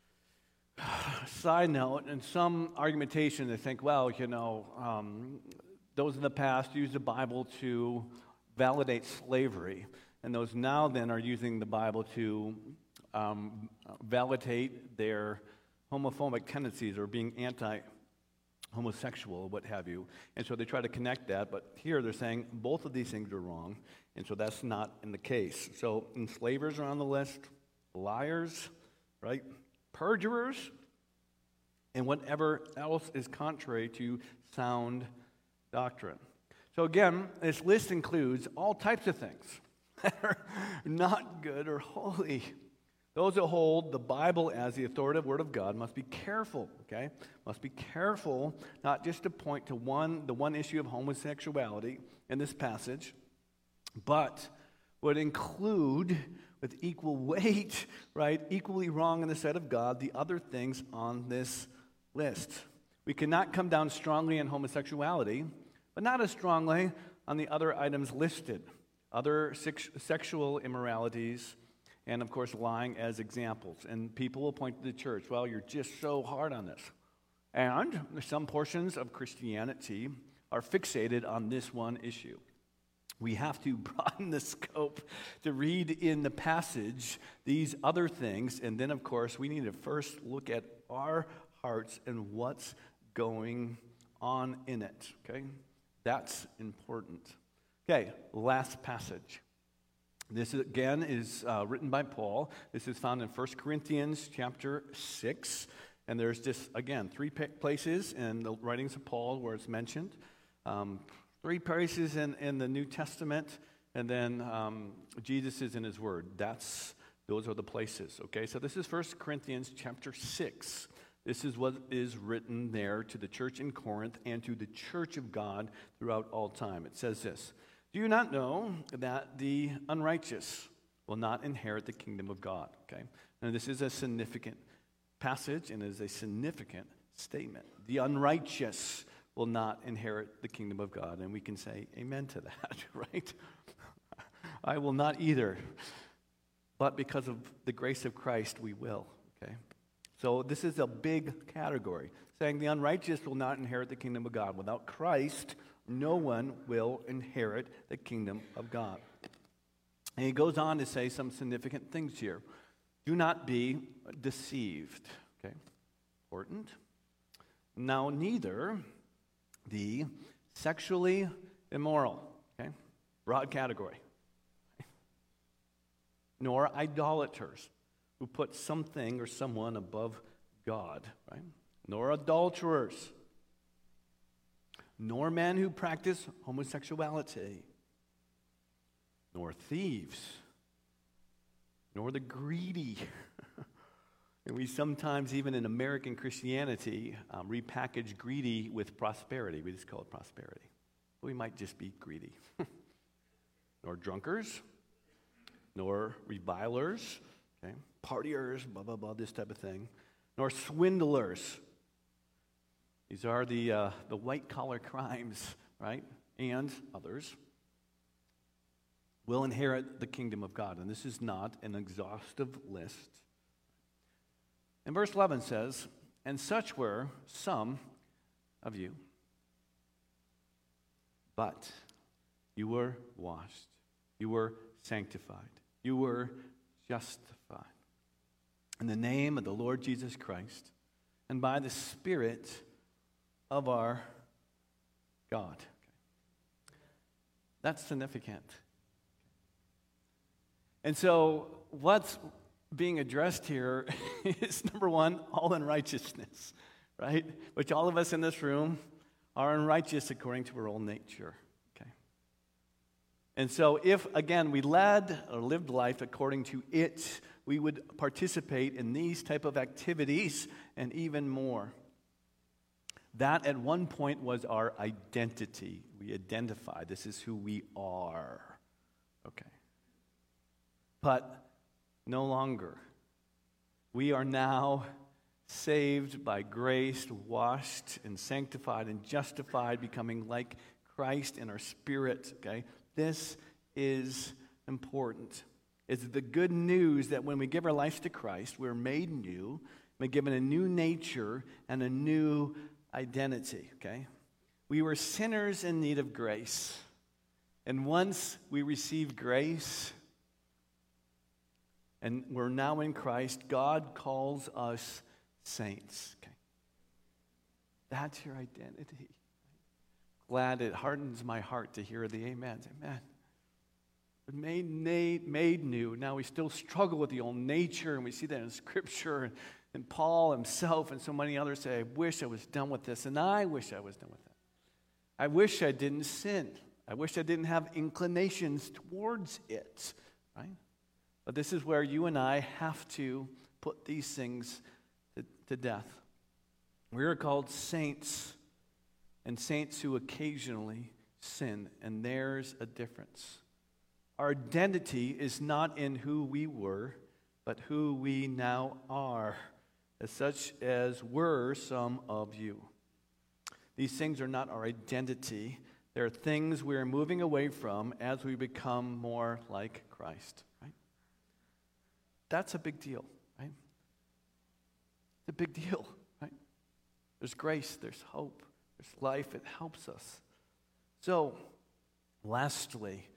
Side note, in some argumentation, they think, well, you know, um, those in the past used the Bible to validate slavery, and those now then are using the Bible to um, validate their homophobic tendencies or being anti-homosexual, what have you. And so they try to connect that, but here they're saying both of these things are wrong, and so that's not in the case. So enslavers are on the list, liars, right, perjurers, and whatever else is contrary to sound doctrine. So again, this list includes all types of things that are not good or holy. Those that hold the Bible as the authoritative word of God must be careful, okay? Must be careful not just to point to one, the one issue of homosexuality in this passage, but would include with equal weight, right, equally wrong in the sight of God, the other things on this list. We cannot come down strongly on homosexuality, but not as strongly on the other items listed. other sex- sexual immoralities, and of course lying as examples. And people will point to the church, well, you're just so hard on this. And some portions of Christianity are fixated on this one issue. We have to broaden the scope to read in the passage these other things, and then of course we need to first look at our hearts and what's going on in it, okay? That's important. Okay, last passage. This again is uh, written by Paul. This is found in First Corinthians chapter six. And there's just, again, three places in the writings of Paul where it's mentioned. Um, three places in, in the New Testament. And then um, Jesus is in his word. That's, those are the places, okay? So this is First Corinthians chapter six. This is what is written there to the church in Corinth and to the church of God throughout all time. It says this, "Do you not know that the unrighteous will not inherit the kingdom of God?" Okay? And this is a significant passage and is a significant statement. The unrighteous will not inherit the kingdom of God. And we can say amen to that, right? I will not either. But because of the grace of Christ, we will, okay? So this is a big category, saying the unrighteous will not inherit the kingdom of God. Without Christ, no one will inherit the kingdom of God. And he goes on to say some significant things here. Do not be deceived, okay? Important. Now, neither the sexually immoral, okay? Broad category. Nor idolaters who put something or someone above God, right? Nor adulterers. Nor men who practice homosexuality. Nor thieves. Nor the greedy. And we sometimes, even in American Christianity, um, repackage greedy with prosperity. We just call it prosperity. We might just be greedy. Nor drunkards, nor revilers, okay, partiers, blah, blah, blah, this type of thing. Nor swindlers. These are the, uh, the white-collar crimes, right? And others will inherit the kingdom of God. And this is not an exhaustive list. And verse eleven says, "And such were some of you, but you were washed, you were sanctified, you were justified in the name of the Lord Jesus Christ and by the Spirit of our God." That's significant. And so what's being addressed here is, number one, all unrighteousness, right? Which all of us in this room are unrighteous according to our own nature, okay? And so if, again, we led or lived life according to it, we would participate in these type of activities and even more. That at one point was our identity. We identify, this is who we are, okay? But no longer. We are now saved by grace, washed and sanctified and justified, becoming like Christ in our spirit, okay? This is important. It's the good news that when we give our lives to Christ, we're made new, we're given a new nature and a new identity, okay? We were sinners in need of grace. And once we received grace, and we're now in Christ, God calls us saints. Okay. That's your identity. Glad it hardens my heart to hear the amens. Amen. But made, made, made new. Now we still struggle with the old nature, and we see that in Scripture. And, and Paul himself and so many others say, I wish I was done with this, and I wish I was done with that. I wish I didn't sin. I wish I didn't have inclinations towards it, right? But this is where you and I have to put these things to, to death. We are called saints, and saints who occasionally sin, and there's a difference. Our identity is not in who we were, but who we now are, as such as were some of you. These things are not our identity. There are things we're moving away from as we become more like Christ, right? That's a big deal, right? It's a big deal, right? There's grace, there's hope, there's life. It helps us. So, lastly,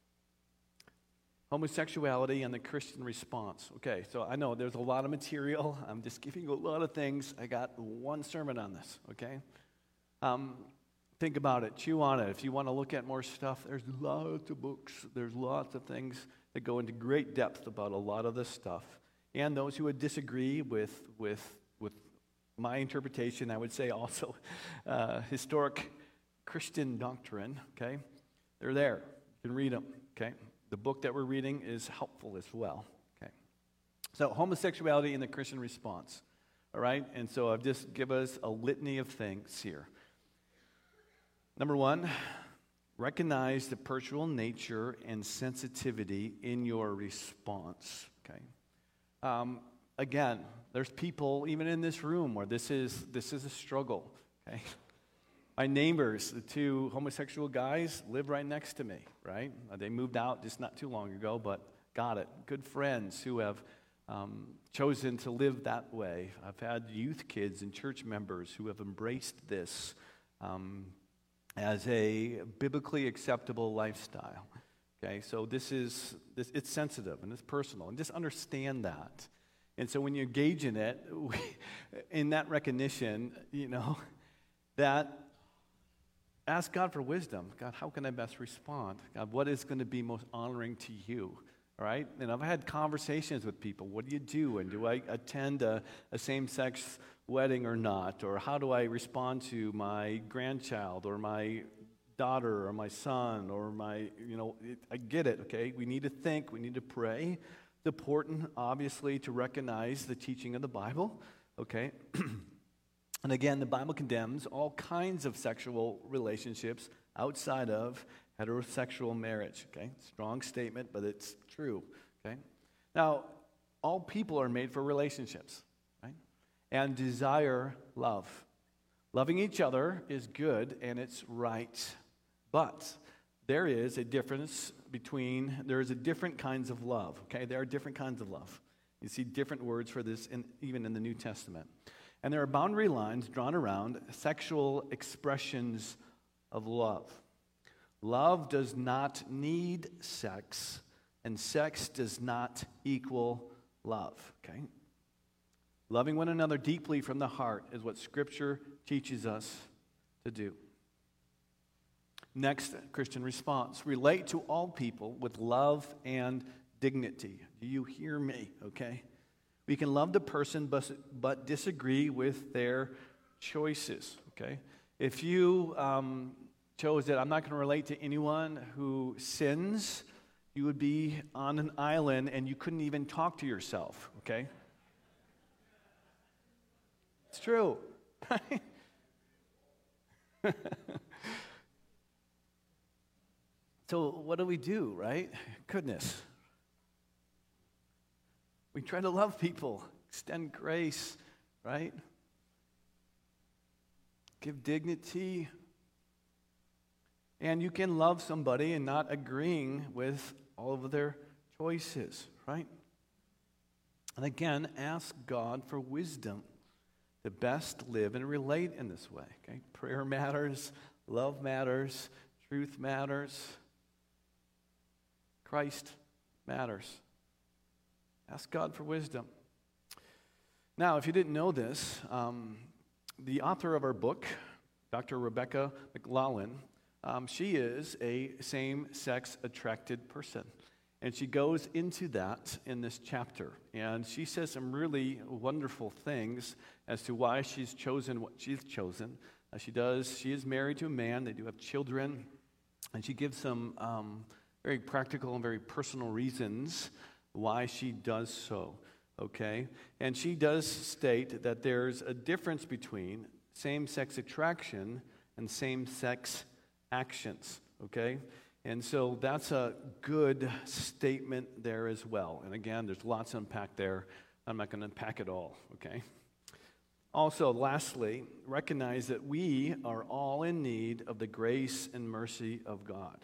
homosexuality and the Christian response. Okay, so I know there's a lot of material. I'm just giving you a lot of things. I got one sermon on this, okay? Um, think about it. Chew on it. If you want to look at more stuff, there's lots of books. There's lots of things that go into great depth about a lot of this stuff. And those who would disagree with, with, with my interpretation, I would say also uh, historic Christian doctrine, okay? They're there. You can read them, okay? The book that we're reading is helpful as well, okay? So homosexuality and the Christian response, all right? And so I've just give us a litany of things here. Number one, recognize the personal nature and sensitivity in your response, okay? Um, again, there's people even in this room where this is this is a struggle, okay? My neighbors, the two homosexual guys, live right next to me, right? They moved out just not too long ago, but got it. Good friends who have um, chosen to live that way. I've had youth kids and church members who have embraced this um, as a biblically acceptable lifestyle. Okay, so this is, this, it's sensitive and it's personal, and just understand that. And so when you engage in it, in that recognition, you know, that ask God for wisdom. God, how can I best respond? God, what is going to be most honoring to you? All right? And I've had conversations with people. What do you do? And do I attend a, a same-sex wedding or not? Or how do I respond to my grandchild or my daughter or my son or my, you know, it, I get it, okay? We need to think. We need to pray. It's important, obviously, to recognize the teaching of the Bible, okay? And again, the Bible condemns all kinds of sexual relationships outside of heterosexual marriage, okay? Strong statement, but it's true, okay? Now, all people are made for relationships, right? And desire love. Loving each other is good and it's right. But there is a difference between, there is a different kinds of love, okay? There are different kinds of love. You see different words for this in, even in the New Testament. And there are boundary lines drawn around sexual expressions of love. Love does not need sex, and sex does not equal love, okay? Loving one another deeply from the heart is what Scripture teaches us to do. Next, Christian response. Relate to all people with love and dignity. Do you hear me, okay? We can love the person but, but disagree with their choices, okay? If you um, chose that I'm not going to relate to anyone who sins, you would be on an island and you couldn't even talk to yourself, okay? It's true. So what do we do, right? Goodness. We try to love people, extend grace, right? Give dignity. And you can love somebody and not agreeing with all of their choices, right? And again, ask God for wisdom to best live and relate in this way, okay? Prayer matters, love matters, truth matters, Christ matters. Ask God for wisdom. Now, if you didn't know this, um, the author of our book, Doctor Rebecca McLaughlin, um, she is a same-sex attracted person. And she goes into that in this chapter. And she says some really wonderful things as to why she's chosen what she's chosen. Uh, she does, she is married to a man. They do have children. And she gives some um, very practical and very personal reasons why she does so, okay? And she does state that there's a difference between same-sex attraction and same-sex actions, okay? And so that's a good statement there as well. And again, there's lots to unpack there. I'm not going to unpack it all, okay? Also, lastly, recognize that we are all in need of the grace and mercy of God.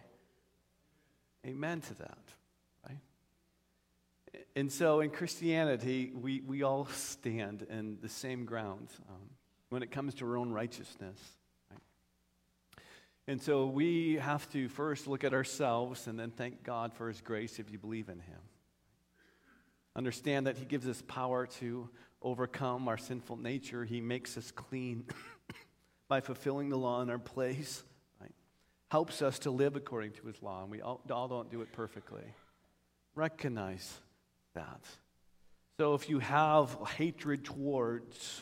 Amen to that, right? And so in Christianity, we, we all stand in the same ground um, when it comes to our own righteousness. Right? And so we have to first look at ourselves and then thank God for his grace if you believe in him. Understand that he gives us power to overcome our sinful nature. He makes us clean by fulfilling the law in our place. Right? Helps us to live according to his law, and we all, all don't do it perfectly. Recognize that. So if you have hatred towards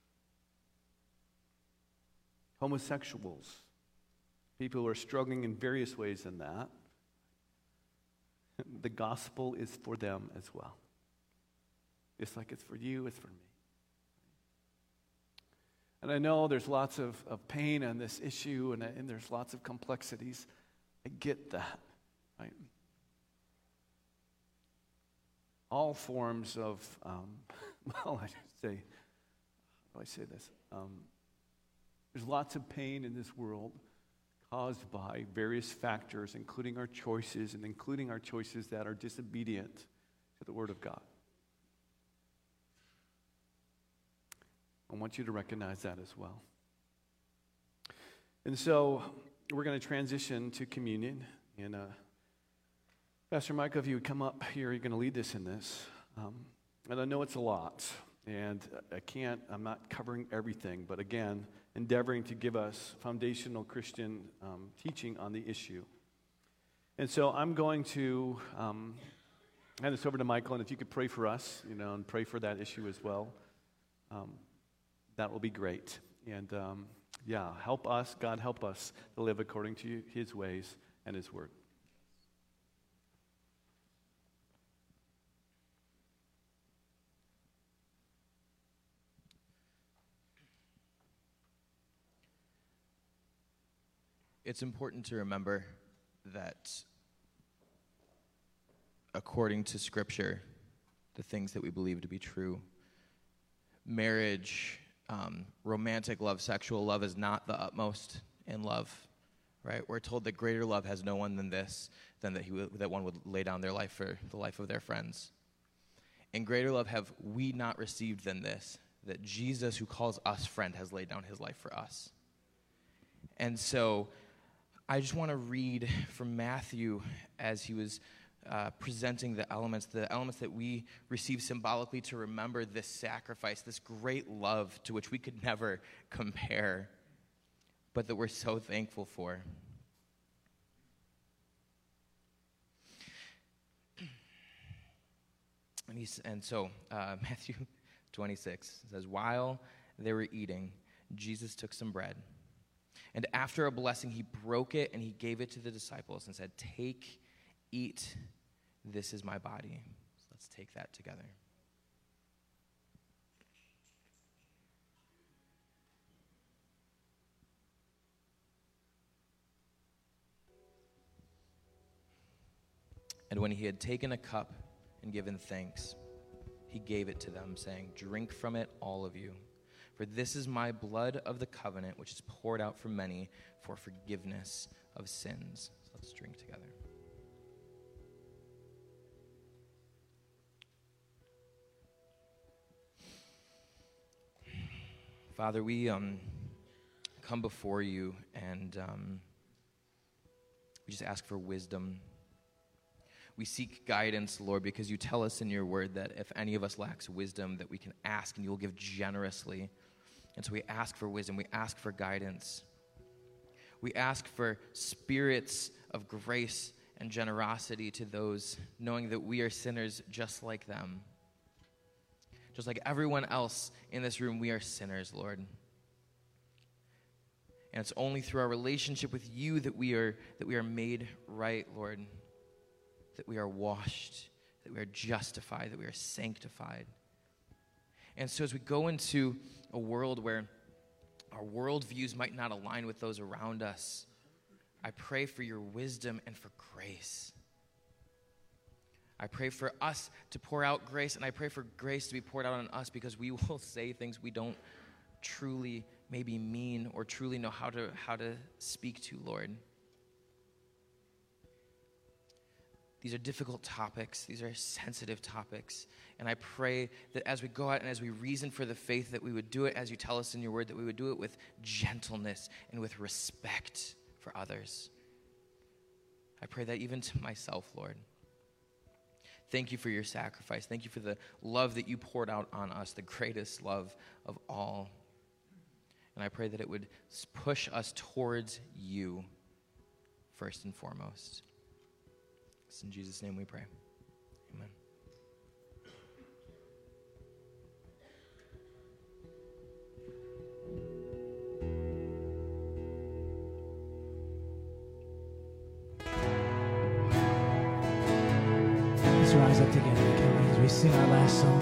homosexuals, people who are struggling in various ways in that, the gospel is for them as well. Just like it's for you, it's for me. And I know there's lots of, of pain on this issue, and, and there's lots of complexities. I get that, right? All forms of, um, well, I should say, how do I say this? Um, there's lots of pain in this world caused by various factors, including our choices, and including our choices that are disobedient to the Word of God. I want you to recognize that as well. And so we're going to transition to communion. And uh, Pastor Michael, if you would come up here, you're going to lead us in this. Um, and I know it's a lot. And I can't, I'm not covering everything. But again, endeavoring to give us foundational Christian um, teaching on the issue. And so I'm going to um, hand this over to Michael. And if you could pray for us, you know, and pray for that issue as well. Um, That will be great. And um, yeah, help us, God, help us to live according to his ways and his word. It's important to remember that according to Scripture, the things that we believe to be true, marriage, Um, romantic love, sexual love is not the utmost in love, right? We're told that greater love has no one than this, than that he would, that one would lay down their life for the life of their friends. And greater love have we not received than this, that Jesus, who calls us friend, has laid down his life for us. And so I just want to read from Matthew as he was Uh, presenting the elements, the elements that we receive symbolically to remember this sacrifice, this great love to which we could never compare, but that we're so thankful for. And, he's, and so uh, Matthew twenty-six says, while they were eating, Jesus took some bread, and after a blessing, he broke it and he gave it to the disciples and said, take, eat, this is my body. So let's take that together. And when he had taken a cup and given thanks, he gave it to them, saying, drink from it, all of you. For this is my blood of the covenant, which is poured out for many for forgiveness of sins. So let's drink together. Father, we um, come before you and um, we just ask for wisdom. We seek guidance, Lord, because you tell us in your word that if any of us lacks wisdom, that we can ask and you will give generously. And so we ask for wisdom. We ask for guidance. We ask for spirits of grace and generosity to those, knowing that we are sinners just like them. Just like everyone else in this room, we are sinners, Lord. And it's only through our relationship with you that we are that we are made right, Lord. That we are washed, that we are justified, that we are sanctified. And so as we go into a world where our worldviews might not align with those around us, I pray for your wisdom and for grace. I pray for us to pour out grace, and I pray for grace to be poured out on us because we will say things we don't truly maybe mean or truly know how to how to speak to, Lord. These are difficult topics. These are sensitive topics. And I pray that as we go out and as we reason for the faith, that we would do it as you tell us in your word, that we would do it with gentleness and with respect for others. I pray that even to myself, Lord. Thank you for your sacrifice. Thank you for the love that you poured out on us, the greatest love of all. And I pray that it would push us towards you first and foremost. It's in Jesus' name we pray. Amen. Let's rise up together, can we, as we sing our last song.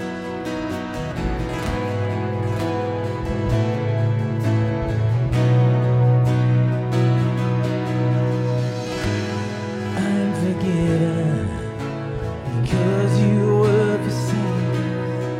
I'm forgiven because you were forsaken.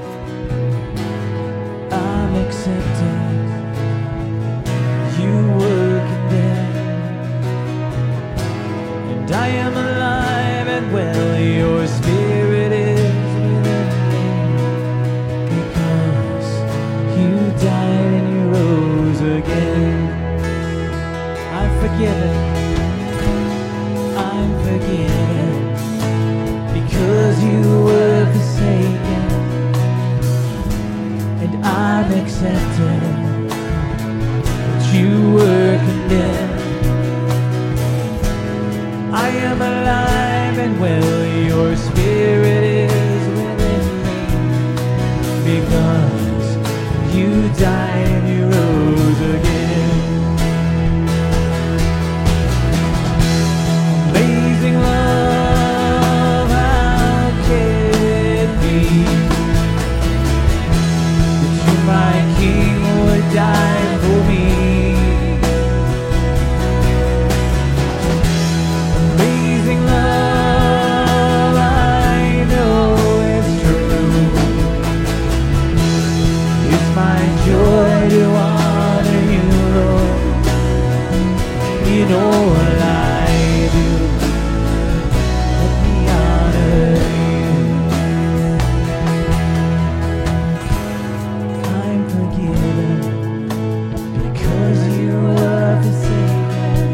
I'm accepted. You were condemned. And I am alive and well. Your spirit is within me because you died and you rose again. I'm forgiven. I'm forgiven because you were forsaken, and I'm accepted, but you were condemned. I am alive and well, your spirit is within me because you died and you rose again. Amazing love, how can it be that you, my King, would die for me? Amazing love, I know it's true. It's my joy to honor you, Lord, in all I do. Let me honor you. I'm forgiven because you were forsaken.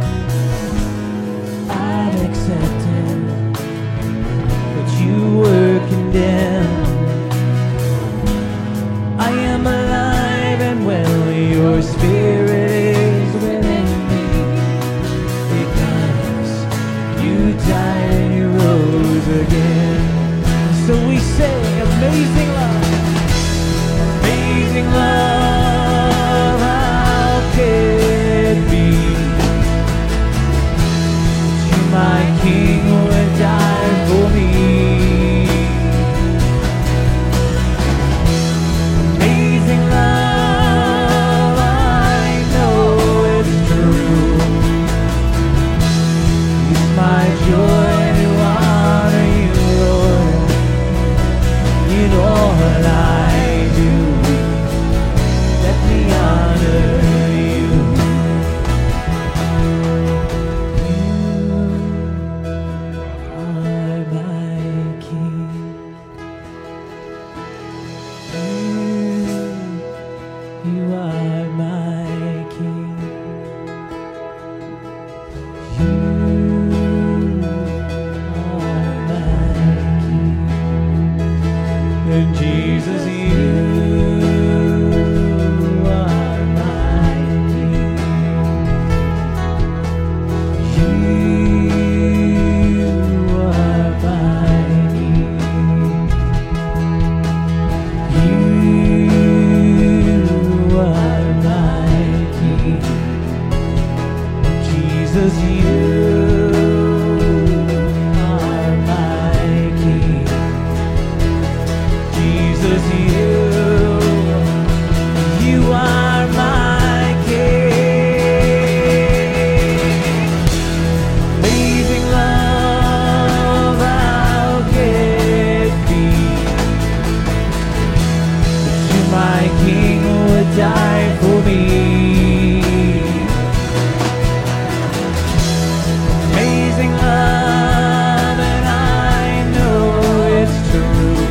I'm accepted, but you were condemned. I am alive and well, your spirit is within me because you died and you rose again. So we say, amazing love, amazing love, how can it be that you, my King, would die for me? Amazing love, I know my King would die for me. Amazing love, and I know it's true.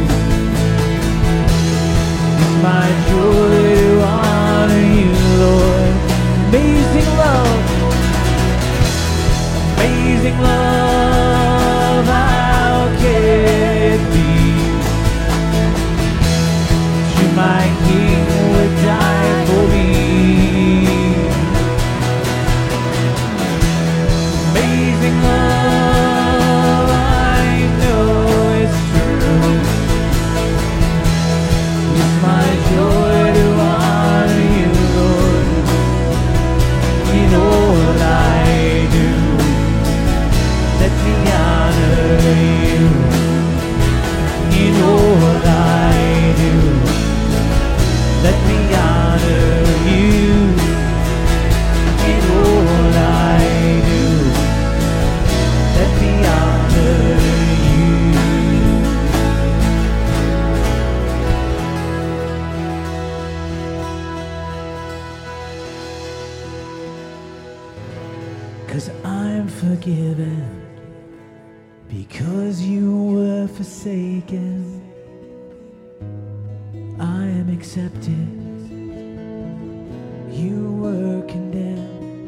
It's my joy to honor you, Lord. Amazing love, amazing love, how can it be? You, my King, would die for me. Amazing love, I know it's true. It's my joy to honor you, Lord, in all I do. Let me honor you in all I do. Let me honor you in all I do. Let me honor you. 'Cause I'm forgiven, because you were forsaken. I am accepted, you were condemned.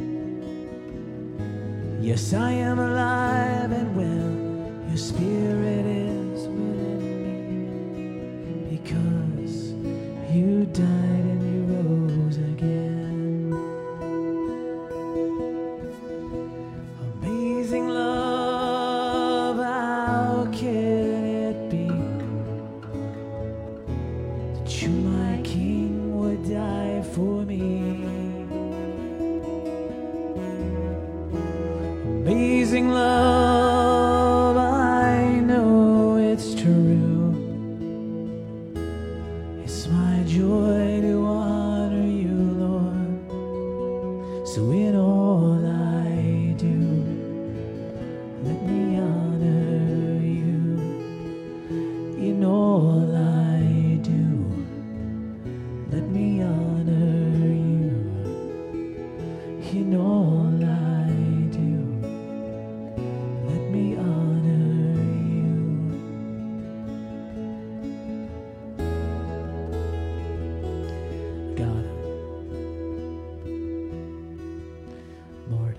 Yes, I am alive and well, your spirit is within me. Because you died and you rose again. Amazing love, how can it be that you, my King, would die for me? Amazing love, I know it's true. It's my joy to honor you, Lord. So in all I do, let me honor you. In all I do, let me honor you. In all I do, let me honor you. God, Lord,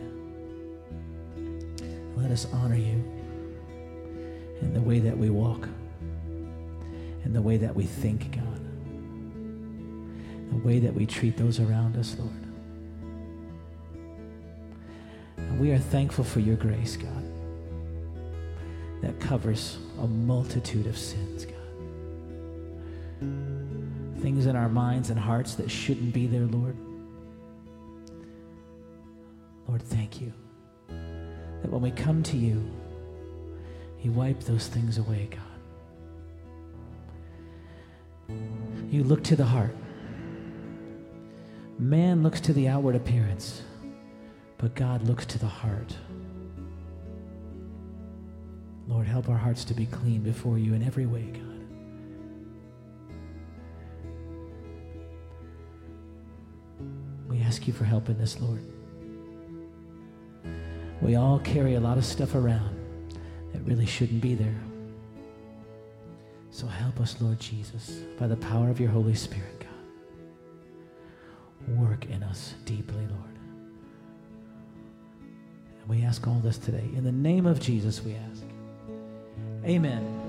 let us honor you in the way that we walk, in the way that we think, God, the way that we treat those around us, Lord. And we are thankful for your grace, God, that covers a multitude of sins, God. Things in our minds and hearts that shouldn't be there, Lord. Lord, thank you that when we come to you, you wipe those things away, God. You look to the heart. Man looks to the outward appearance, but God looks to the heart. Lord, help our hearts to be clean before you in every way, God. We ask you for help in this, Lord. We all carry a lot of stuff around that really shouldn't be there. So help us, Lord Jesus, by the power of your Holy Spirit, God. Work in us deeply, Lord. And we ask all this today. In the name of Jesus, we ask. Amen.